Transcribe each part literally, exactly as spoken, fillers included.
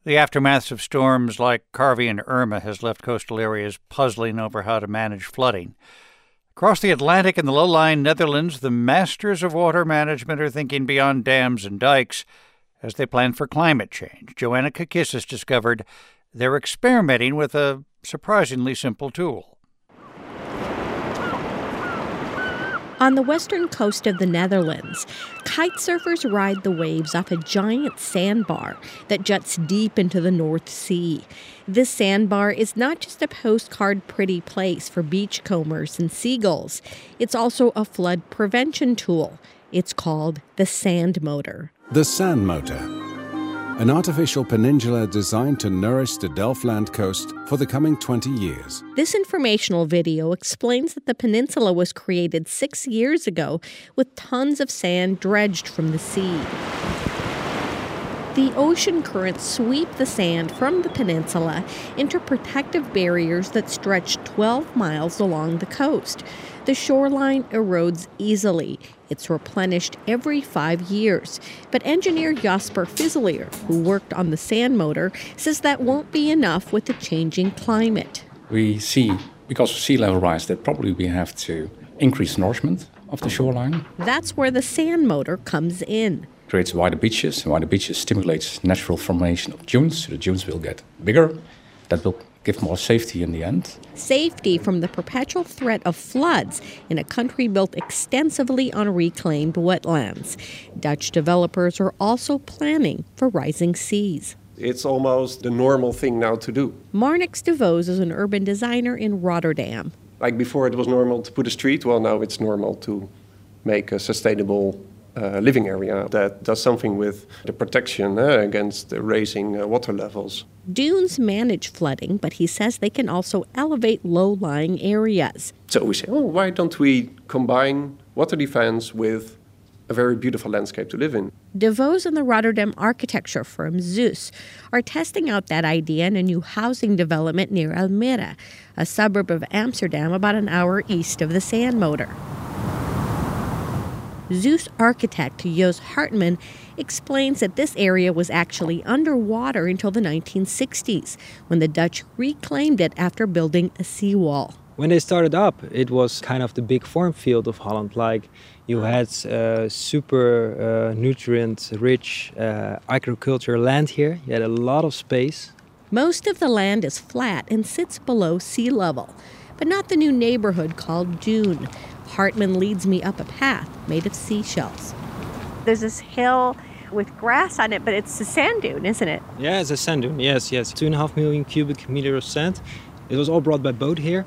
The aftermath of storms like Harvey and Irma has left coastal areas puzzling over how to manage flooding. Across the Atlantic and the low-lying Netherlands, the masters of water management are thinking beyond dams and dikes as they plan for climate change. Joanna Kakissis discovered they're experimenting with a surprisingly simple tool. On the western coast of the Netherlands, kite surfers ride the waves off a giant sandbar that juts deep into the North Sea. This sandbar is not just a postcard pretty place for beachcombers and seagulls. It's also a flood prevention tool. It's called the Sand Motor. The Sand Motor, an artificial peninsula designed to nourish the Delfland coast for the coming twenty years. This informational video explains that the peninsula was created six years ago with tons of sand dredged from the sea. The ocean currents sweep the sand from the peninsula into protective barriers that stretch twelve miles along the coast. The shoreline erodes easily. It's replenished every five years. But engineer Jasper Fisselier, who worked on the Sand Motor, says that won't be enough with the changing climate. We see, because of sea level rise, that probably we have to increase nourishment of the shoreline. That's where the Sand Motor comes in. Creates wider beaches, and wider beaches stimulates natural formation of dunes, so the dunes will get bigger. That will give more safety in the end. Safety from the perpetual threat of floods in a country built extensively on reclaimed wetlands. Dutch developers are also planning for rising seas. It's almost the normal thing now to do. Marnix de Vos is an urban designer in Rotterdam. Like before it was normal to put a street, well now it's normal to make a sustainable uh, living area that does something with the protection uh, against the rising uh, water levels. Dunes manage flooding, but he says they can also elevate low-lying areas. So we say, oh, why don't we combine water defense with a very beautiful landscape to live in? De Vos and the Rotterdam architecture firm Zeus are testing out that idea in a new housing development near Almere, a suburb of Amsterdam about an hour east of the Sand Motor. Zeus architect Jos Hartman explains that this area was actually underwater until the nineteen sixties, when the Dutch reclaimed it after building a seawall. When they started up, it was kind of the big farm field of Holland. Like you had uh, super uh, nutrient-rich uh, agricultural land here. You had a lot of space. Most of the land is flat and sits below sea level, but not the new neighborhood called Dune. Hartman leads me up a path made of seashells. There's this hill with grass on it, but it's a sand dune, isn't it? Yeah, it's a sand dune, yes, yes. Two and a half million cubic meters of sand. It was all brought by boat here.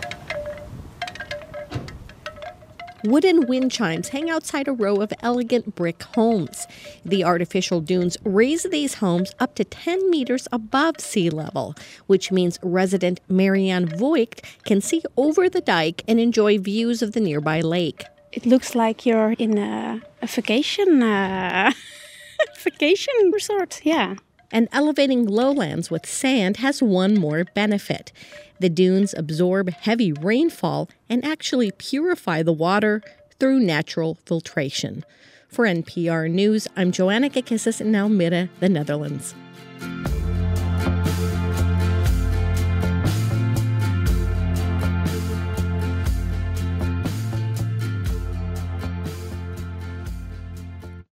Wooden wind chimes hang outside a row of elegant brick homes. The artificial dunes raise these homes up to ten meters above sea level, which means resident Marianne Voigt can see over the dike and enjoy views of the nearby lake. It looks like you're in a, a vacation, uh, vacation resort, yeah. And elevating lowlands with sand has one more benefit. The dunes absorb heavy rainfall and actually purify the water through natural filtration. For N P R News, I'm Joanna Kakissis in Almere, the Netherlands.